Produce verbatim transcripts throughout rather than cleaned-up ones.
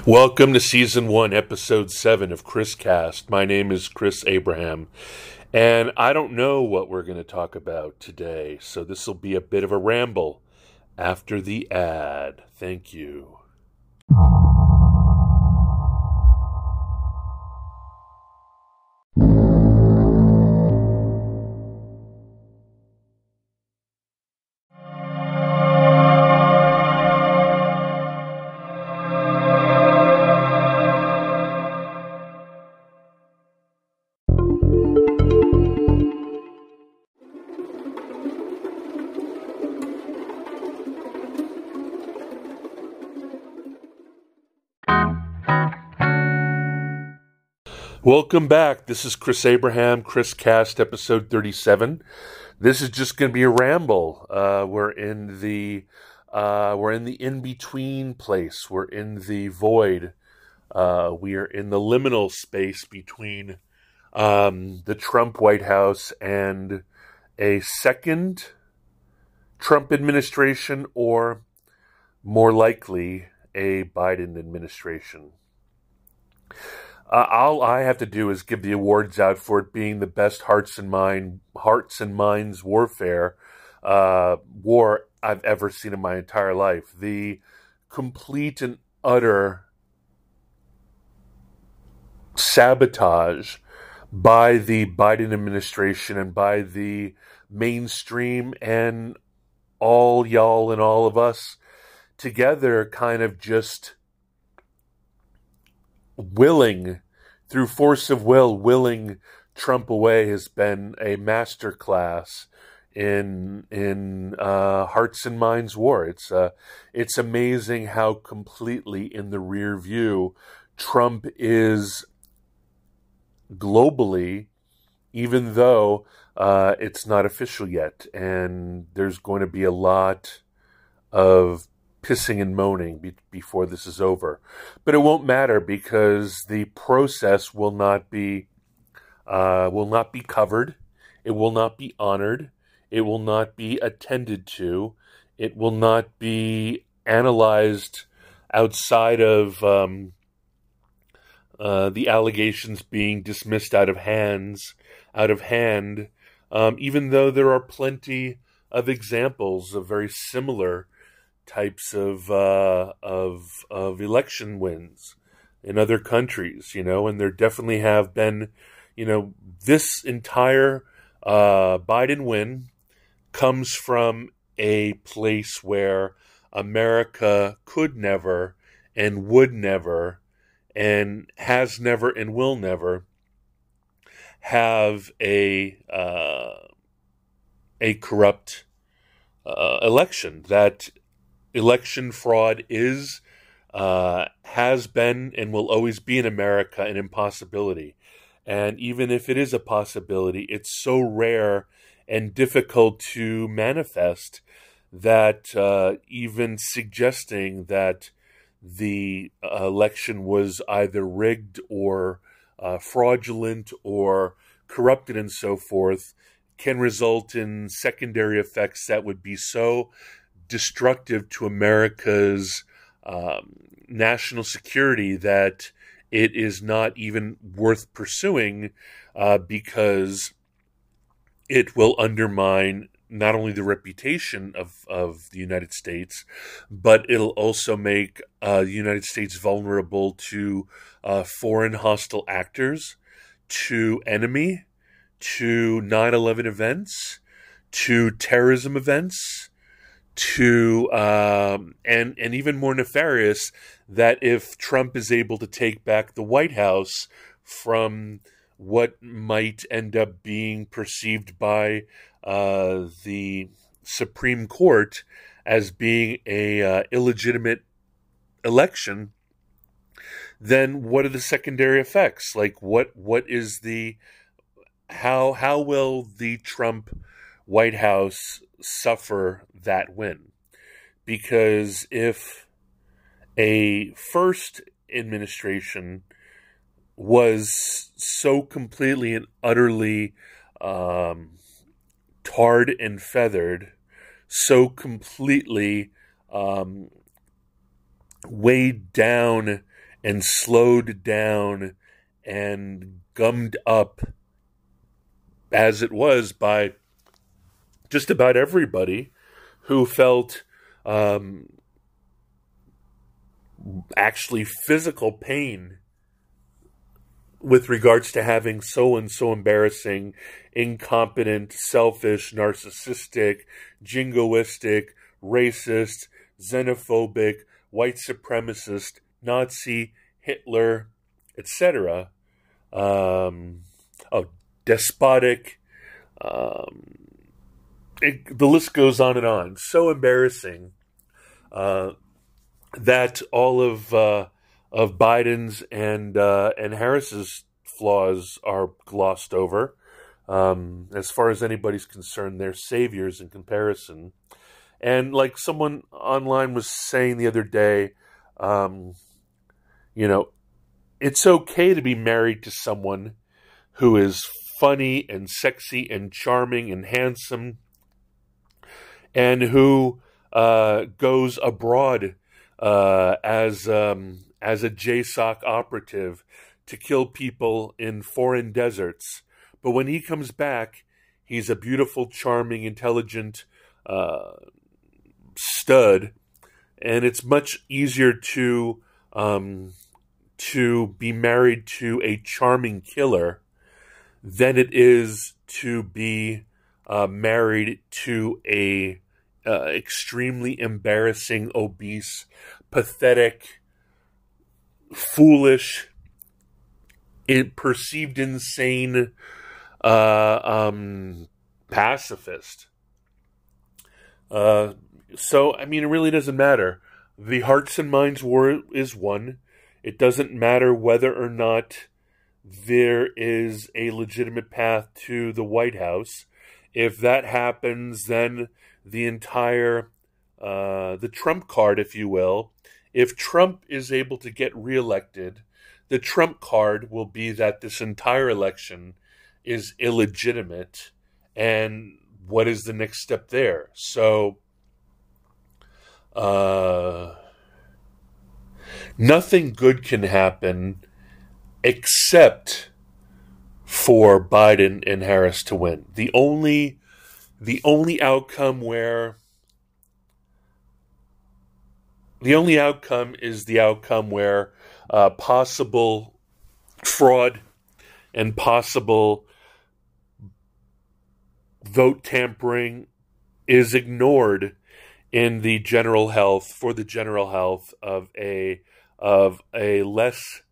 Welcome to Season one, Episode seven of Chris Cast. My name is Chris Abraham, and I don't know what we're going to talk about today, so this will be a bit of a ramble after the ad. Thank you. Welcome back. This is Chris Abraham, Chris Cast, episode thirty-seven. This is just going to be a ramble. Uh, we're in the uh, we're in the in-between place. We're in the void. Uh, we are in the liminal space between um, the Trump White House and a second Trump administration, or more likely, a Biden administration. Uh, all I have to do is give the awards out for it being the best hearts and mind, hearts and minds warfare uh, war I've ever seen in my entire life. The complete and utter sabotage by the Biden administration and by the mainstream and all y'all and all of us together, kind of just willing, through force of will, willing Trump away has been a masterclass in in uh, hearts and minds war. It's uh, it's amazing how completely in the rear view Trump is globally, even though uh, it's not official yet, and there's going to be a lot of pissing and moaning be- before this is over. But it won't matter, because the process will not be uh, will not be covered. It will not be honored. It will not be attended to. It will not be analyzed outside of um, uh, the allegations being dismissed out of hands, out of hand. Um, even though there are plenty of examples of very similar types of uh, of of election wins in other countries, you know, and there definitely have been, you know, this entire uh, Biden win comes from a place where America could never and would never and has never and will never have a uh, a corrupt uh, election. That election fraud is, uh, has been, and will always be in America an impossibility. And even if it is a possibility, it's so rare and difficult to manifest that uh, even suggesting that the uh, election was either rigged or uh, fraudulent or corrupted and so forth can result in secondary effects that would be so destructive to America's um, national security that it is not even worth pursuing, uh, because it will undermine not only the reputation of, of the United States, but it'll also make uh, the United States vulnerable to uh, foreign hostile actors, to enemy, to nine eleven events, to terrorism events, to um, and and even more nefarious, that if Trump is able to take back the White House from what might end up being perceived by uh, the Supreme Court as being a uh, illegitimate election, then what are the secondary effects? Like what what is the how how will the Trump White House suffer that win? Because if a first administration was so completely and utterly um, tarred and feathered, so completely um, weighed down and slowed down and gummed up as it was by just about everybody who felt um, actually physical pain with regards to having so and so embarrassing, incompetent, selfish, narcissistic, jingoistic, racist, xenophobic, white supremacist, Nazi, Hitler, et cetera. Um, oh, despotic. Um, it, the list goes on and on. So embarrassing uh, that all of uh, of Biden's and uh, and Harris's flaws are glossed over. Um, as far as anybody's concerned, they're saviors in comparison. And like someone online was saying the other day, um, you know, it's okay to be married to someone who is funny and sexy and charming and handsome and who uh, goes abroad uh, as um, as a J SOC operative to kill people in foreign deserts. But when he comes back, he's a beautiful, charming, intelligent uh, stud, and it's much easier to um, to be married to a charming killer than it is to be uh, married to a uh, extremely embarrassing, obese, pathetic, foolish, in, perceived insane uh, um, pacifist. Uh, so, I mean, it really doesn't matter. The hearts and minds war is one. It doesn't matter whether or not there is a legitimate path to the White House. If that happens, then the entire, uh, the Trump card, if you will, if Trump is able to get reelected, the Trump card will be that this entire election is illegitimate. And what is the next step there? So, uh, nothing good can happen except for Biden and Harris to win. The only, the only outcome where, the only outcome is the outcome where uh, possible fraud and possible vote tampering is ignored in the general health, for the general health of a of a less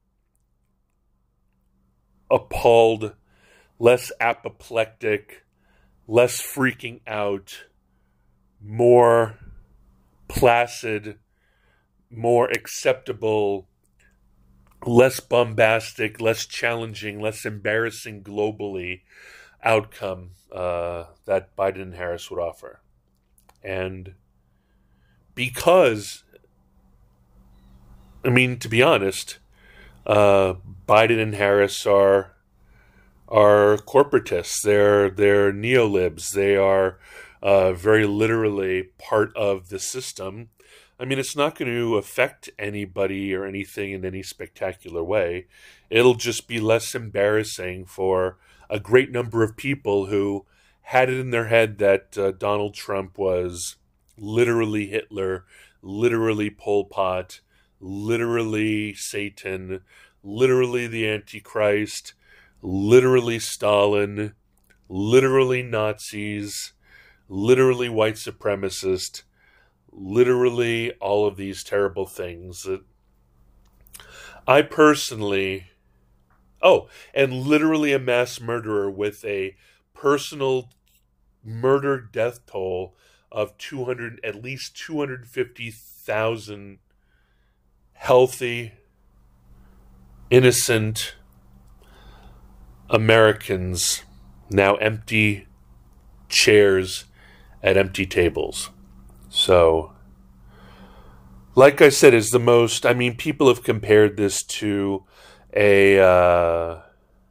appalled, less apoplectic, less freaking out, more placid, more acceptable, less bombastic, less challenging, less embarrassing globally outcome uh, that Biden and Harris would offer. And because, I mean, to be honest, uh, Biden and Harris are are corporatists. They're they're neolibs. They are uh, very literally part of the system. I mean, it's not going to affect anybody or anything in any spectacular way. It'll just be less embarrassing for a great number of people who had it in their head that uh, Donald Trump was literally Hitler, literally Pol Pot, literally Satan, literally the Antichrist, literally Stalin, literally Nazis, literally white supremacist, literally all of these terrible things. I personally, oh, and literally a mass murderer with a personal murder death toll of two hundred, at least two hundred fifty thousand healthy, innocent Americans, now empty chairs at empty tables. So, like I said, is the most, I mean, people have compared this to a uh,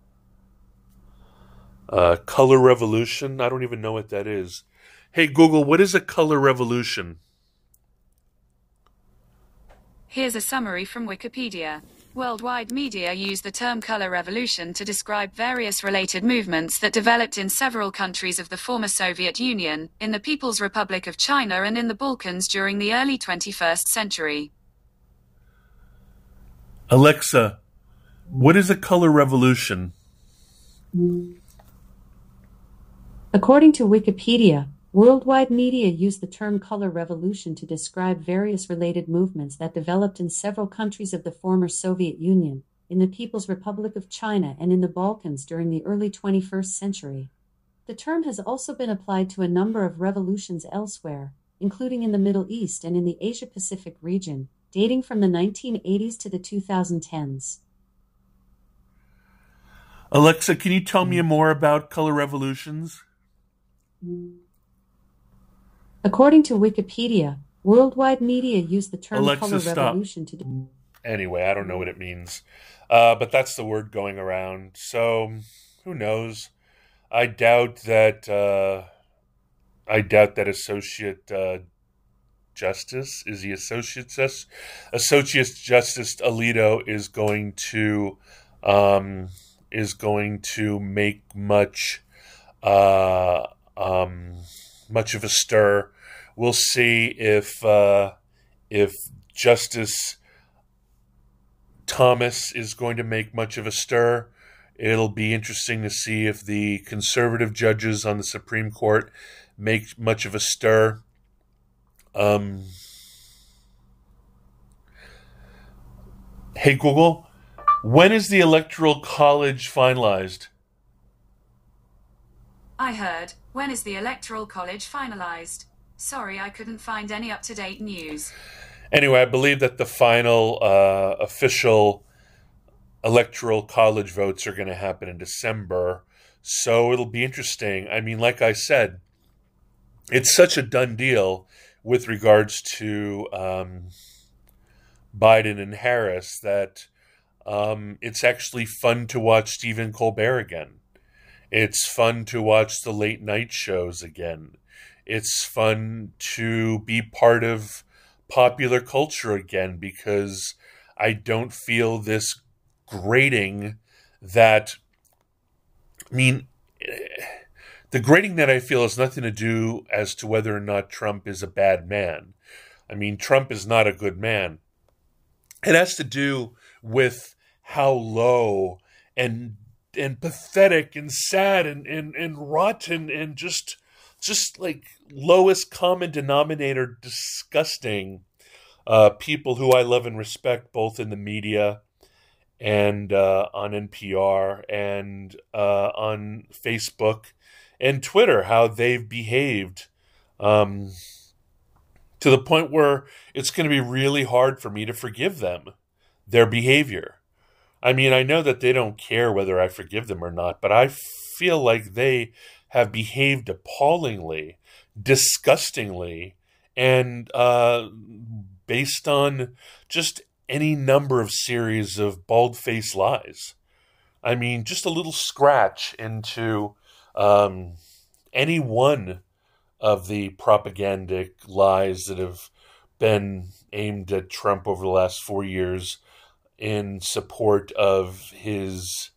uh, color revolution. I don't even know what that is. Hey, Google, what is a color revolution? Here's a summary from Wikipedia. Worldwide media use the term color revolution to describe various related movements that developed in several countries of the former Soviet Union, in the People's Republic of China and in the Balkans during the early twenty-first century. Alexa, what is a color revolution? According to Wikipedia, worldwide media use the term color revolution to describe various related movements that developed in several countries of the former Soviet Union, in the People's Republic of China and in the Balkans during the early twenty-first century. The term has also been applied to a number of revolutions elsewhere, including in the Middle East and in the Asia-Pacific region, dating from the nineteen eighties to the twenty tens. Alexa, can you tell me more about color revolutions? According to Wikipedia, worldwide media use the term Alexa, color stop. revolution to... De- Anyway, I don't know what it means, uh, but that's the word going around. So, who knows? I doubt that. Uh, I doubt that Associate uh, Justice is the Associate Justice. Associate Justice Alito is going to um, is going to make much. Uh, um, much of a stir. We'll see if uh, if Justice Thomas is going to make much of a stir. It'll be interesting to see if the conservative judges on the Supreme Court make much of a stir. Um, hey, Google, when is the Electoral College finalized? I heard, when is the Electoral College finalized? Sorry, I couldn't find any up-to-date news. Anyway, I believe that the final uh, official Electoral College votes are going to happen in December, so it'll be interesting. I mean, like I said, it's such a done deal with regards to um, Biden and Harris that um, it's actually fun to watch Stephen Colbert again. It's fun to watch the late night shows again. It's fun to be part of popular culture again because I don't feel this grating that, I mean, the grating that I feel has nothing to do as to whether or not Trump is a bad man. I mean, Trump is not a good man. It has to do with how low and and pathetic and sad and, and, and rotten and just just like lowest common denominator disgusting uh, people who I love and respect both in the media and uh, on N P R and uh, on Facebook and Twitter, how they've behaved um, to the point where it's going to be really hard for me to forgive them, their behavior. I mean, I know that they don't care whether I forgive them or not, but I feel like they have behaved appallingly, disgustingly, and uh, based on just any number of series of bald-faced lies. I mean, just a little scratch into um, any one of the propagandic lies that have been aimed at Trump over the last four years in support of his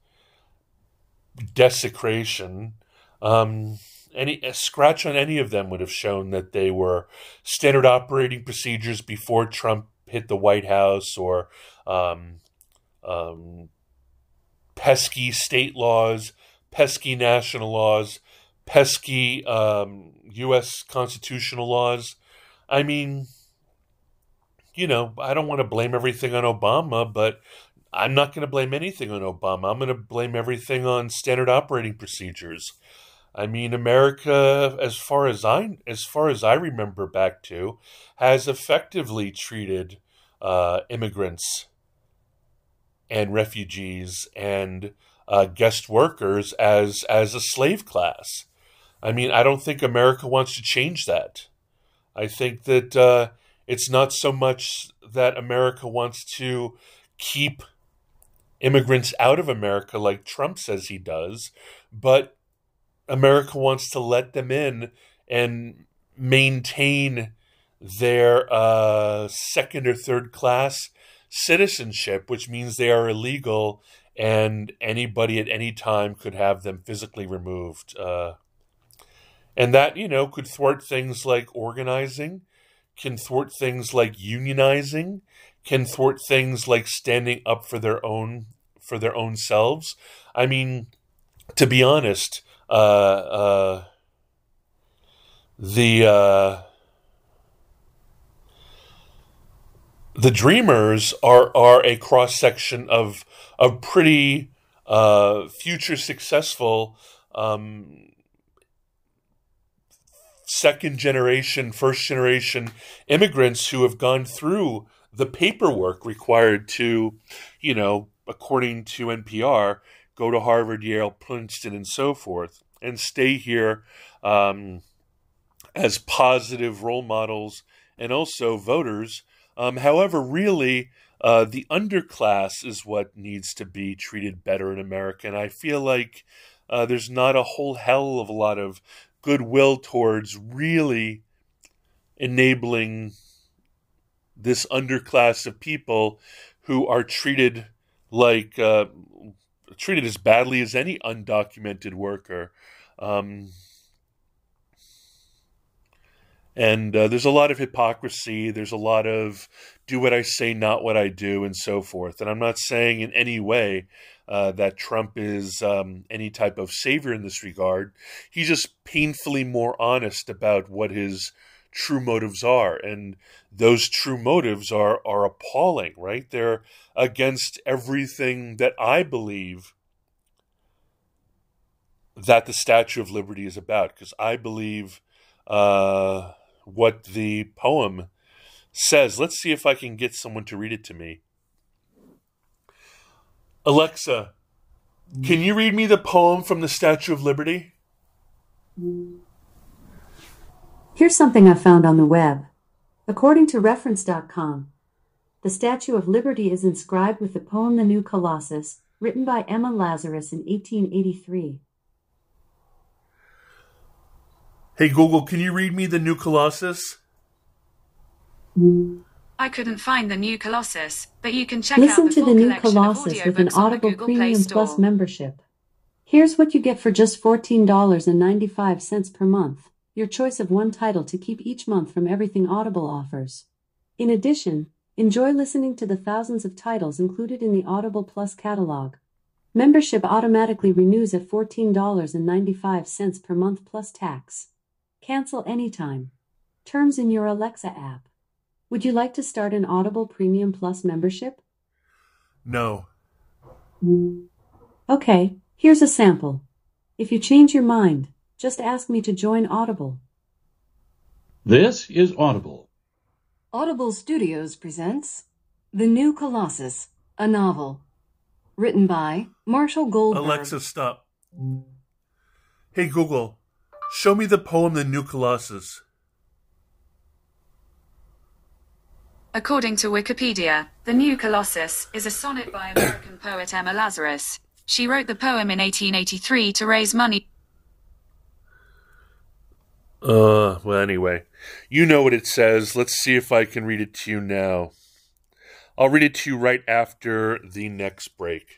desecration. Um, any a scratch on any of them would have shown that they were standard operating procedures before Trump hit the White House, or um, um, pesky state laws, pesky national laws, pesky um, U S constitutional laws. I mean, you know, I don't want to blame everything on Obama, but I'm not going to blame anything on Obama. I'm going to blame everything on standard operating procedures. I mean, America, as far as I as far as I remember back to, has effectively treated uh, immigrants and refugees and uh, guest workers as as a slave class. I mean, I don't think America wants to change that. I think that uh, it's not so much that America wants to keep immigrants out of America like Trump says he does, but America wants to let them in and maintain their uh, second or third class citizenship, which means they are illegal and anybody at any time could have them physically removed. Uh, and that, you know, could thwart things like organizing, can thwart things like unionizing, can thwart things like standing up for their own for their own selves. I mean, to be honest, uh, uh, the uh, the Dreamers are are a cross section of of pretty uh, future successful um, second generation, first generation immigrants who have gone through the paperwork required to, you know, according to N P R, go to Harvard, Yale, Princeton, and so forth, and stay here um, as positive role models and also voters. Um, however, really, uh, the underclass is what needs to be treated better in America. And I feel like uh, there's not a whole hell of a lot of goodwill towards really enabling this underclass of people who are treated like uh, treated as badly as any undocumented worker. Um, and uh, there's a lot of hypocrisy. There's a lot of do what I say, not what I do, and so forth. And I'm not saying in any way uh, that Trump is um, any type of savior in this regard. He's just painfully more honest about what his true motives are. And those true motives are, are appalling, right? They're against everything that I believe that the Statue of Liberty is about. Because I believe uh, what the poem says. Let's see if I can get someone to read it to me. Alexa, can you read me the poem from the Statue of Liberty? Here's something I found on the web. According to reference dot com, the Statue of Liberty is inscribed with the poem The New Colossus, written by Emma Lazarus in eighteen eighty-three. Hey Google, can you read me The New Colossus? I couldn't find The New Colossus, but you can check Listen out the to full The New collection Colossus of with an audiobooks on the Audible Google Play Premium Store. Plus membership. Here's what you get for just fourteen dollars and ninety-five cents per month. Your choice of one title to keep each month from everything Audible offers. In addition, enjoy listening to the thousands of titles included in the Audible Plus catalog. Membership automatically renews at fourteen dollars and ninety-five cents per month plus tax. Cancel anytime. Terms in your Alexa app. Would you like to start an Audible Premium Plus membership? No. Okay, here's a sample. If you change your mind, just ask me to join Audible. This is Audible. Audible Studios presents The New Colossus, a novel. Written by Marshall Goldberg. Alexa, stop. Hey Google, show me the poem The New Colossus. According to Wikipedia, The New Colossus is a sonnet by American poet Emma Lazarus. She wrote the poem in eighteen eighty-three to raise money. Uh, well, anyway, you know what it says. Let's see if I can read it to you now. I'll read it to you right after the next break.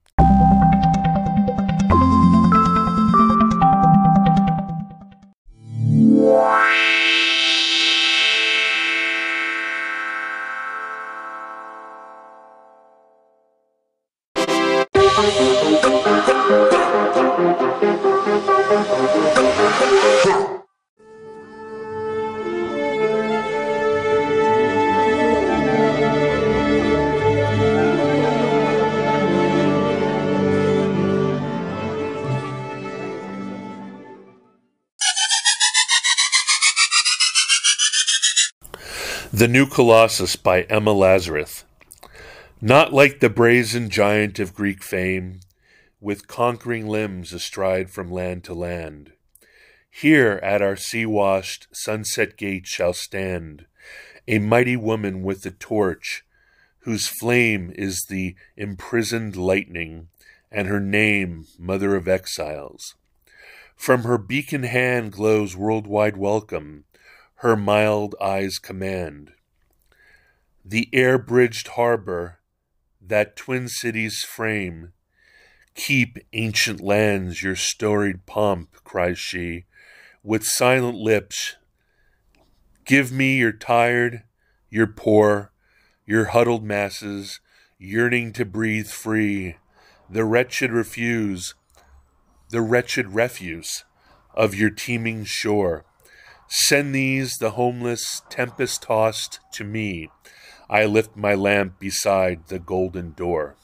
The New Colossus by Emma Lazarus. Not like the brazen giant of Greek fame, with conquering limbs astride from land to land. Here at our sea-washed sunset gate shall stand a mighty woman with a torch, whose flame is the imprisoned lightning, and her name Mother of Exiles. From her beacon hand glows worldwide welcome, her mild eyes command. The air-bridged harbor that twin cities frame. Keep, ancient lands, your storied pomp, cries she, with silent lips. Give me your tired, your poor, your huddled masses, yearning to breathe free, the wretched refuse, the wretched refuse of your teeming shore. Send these, the homeless, tempest-tossed, to me. I lift my lamp beside the golden door.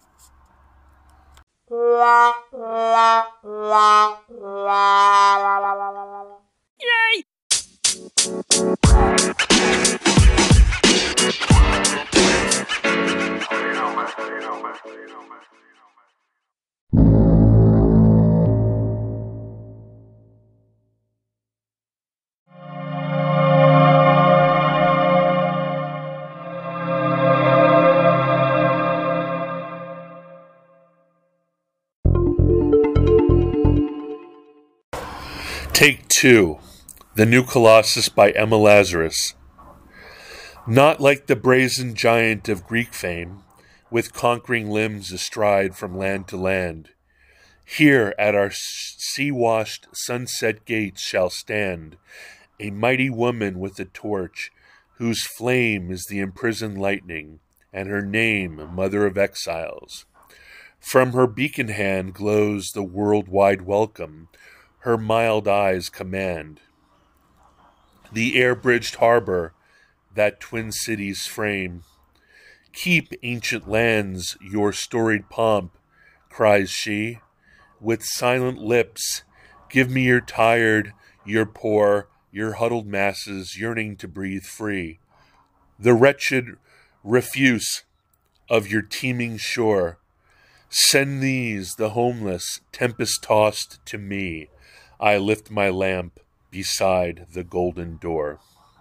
Yay! Take two. The New Colossus by Emma Lazarus. Not like the brazen giant of Greek fame, with conquering limbs astride from land to land. Here at our sea-washed sunset gates shall stand a mighty woman with a torch, whose flame is the imprisoned lightning, and her name Mother of Exiles. From her beacon hand glows the worldwide welcome, her mild eyes command. The air-bridged harbor that twin cities frame. Keep, ancient lands, your storied pomp, cries she, with silent lips. Give me your tired, your poor, your huddled masses yearning to breathe free. The wretched refuse of your teeming shore. Send these, the homeless, tempest-tossed, to me. I lift my lamp beside the golden door.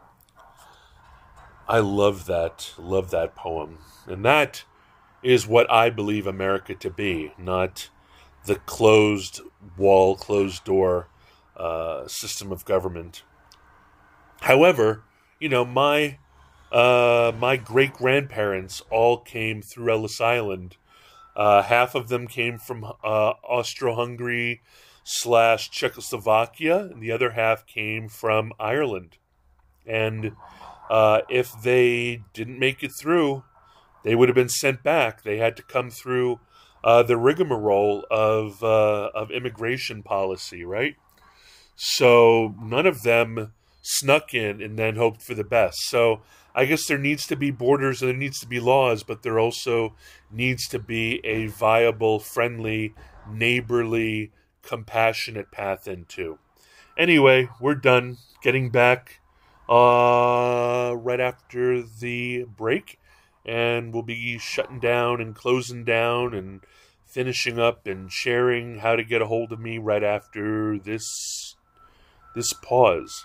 I love that, love that poem. And that is what I believe America to be, not the closed wall, closed door uh, system of government. However, you know, my uh, my great-grandparents all came through Ellis Island. Uh, half of them came from uh, Austro-Hungary slash Czechoslovakia, and the other half came from Ireland. And uh, if they didn't make it through, they would have been sent back. They had to come through uh, the rigmarole of uh, of immigration policy, right? So none of them snuck in and then hoped for the best. So I guess there needs to be borders and there needs to be laws, but there also needs to be a viable, friendly, neighborly, compassionate path into. Anyway, we're done. Getting back uh, right after the break, and we'll be shutting down and closing down and finishing up and sharing how to get a hold of me right after this this pause.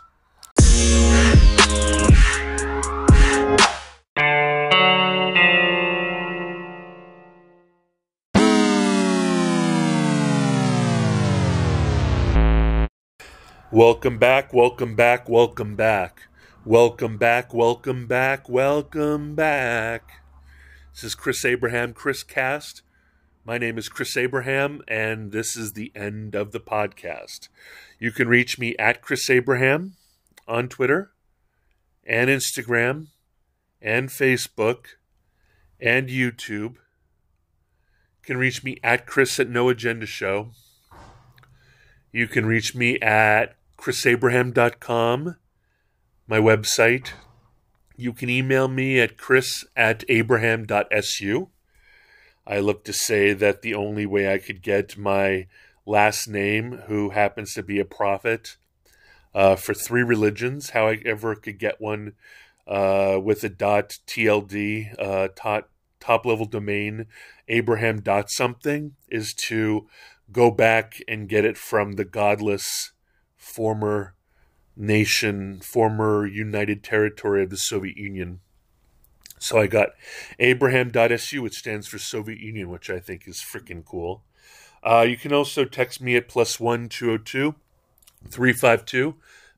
Welcome back, welcome back, welcome back. Welcome back, welcome back, welcome back. This is Chris Abraham, Chris Cast. My name is Chris Abraham, and this is the end of the podcast. You can reach me at Chris Abraham on Twitter and Instagram and Facebook and YouTube. You can reach me at Chris at No Agenda Show. You can reach me at chris abraham dot com, my website. You can email me at chris at abraham dot s u. I look to say that the only way I could get my last name, who happens to be a prophet uh, for three religions, how I ever could get one uh, with a dot tld, uh, top, top level domain, abraham dot something, is to go back and get it from the godless former nation, former United Territory of the Soviet Union. So I got abraham dot s u, which stands for Soviet Union, which I think is freaking cool. Uh, you can also text me at plus one two zero two three five two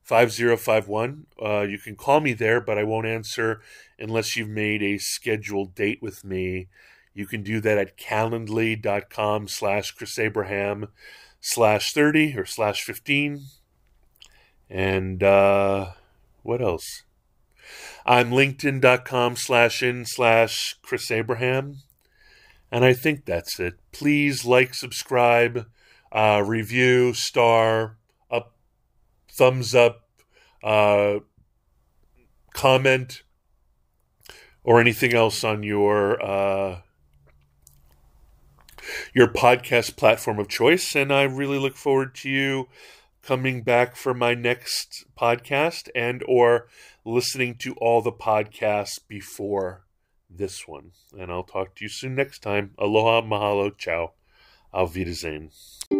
five zero five one. Uh, you can call me there, but I won't answer unless you've made a scheduled date with me. You can do that at calendly.com slash Chris Abraham slash 30 or slash 15. And uh, what else? I'm linkedin.com slash in slash Chris Abraham. And I think that's it. Please like, subscribe, uh, review, star, up, thumbs up, uh, comment, or anything else on your uh, your podcast platform of choice. And I really look forward to you coming back for my next podcast and or listening to all the podcasts before this one. And I'll talk to you soon next time. Aloha, mahalo, ciao, auf Wiedersehen.